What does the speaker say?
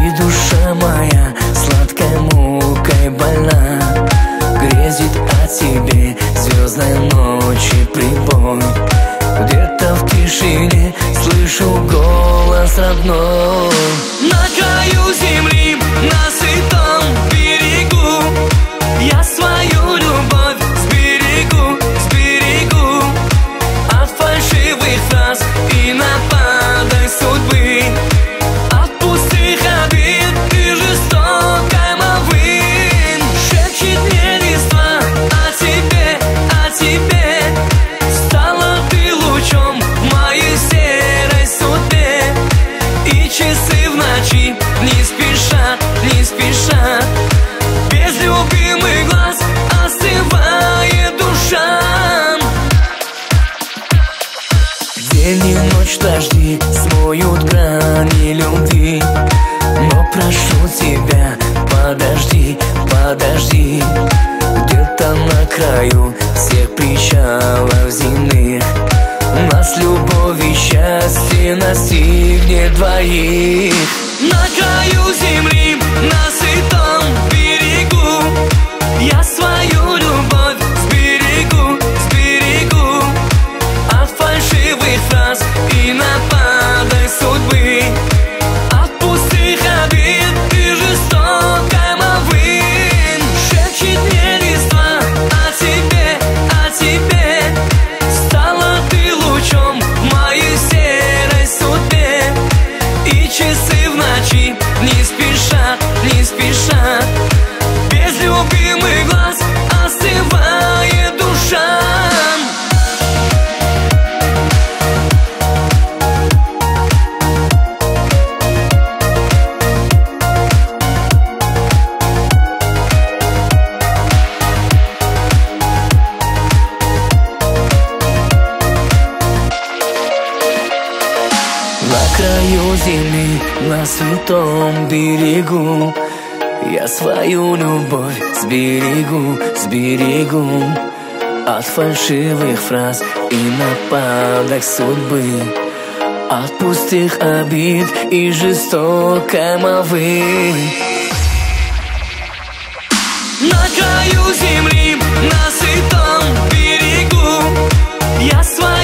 И душа моя сладкой мукой больна, грезит о тебе звездной ночи прибой. Где-то в тишине слышу голос родной. На краю земли, на сытом берегу, я свою любовь сберегу, сберегу от фальшивых фраз и нападок судьбы, от пустых обид и жестокой молвы. Шепчет мне листва о тебе, о тебе. Стала ты лучом в моей серой судьбе. И часы в ночи не спешат, не спешат. Без любимых глаз остывает душа. День и ночь дожди смоют грани любви, но прошу тебя, подожди, подожди. Где-то на краю всех причалов земных нас любовь и счастье настигнет двоих. На краю земли, на сытом берегу, я свою любовь сберегу, сберегу от фальшивых фраз и нападок судьбы, от пустых обид и жестокой молвы. Шепчет мне листва о тебе, о тебе. Стала ты лучом в моей серой судьбе. И часы в ночи не спешат, не спешат. Без любимых глаз остывает душа. На краю земли, на святом берегу, я свою любовь сберегу, сберегу от фальшивых фраз и нападок судьбы, от пустых обид и жестокой молвы. На краю земли, на святом берегу, я свою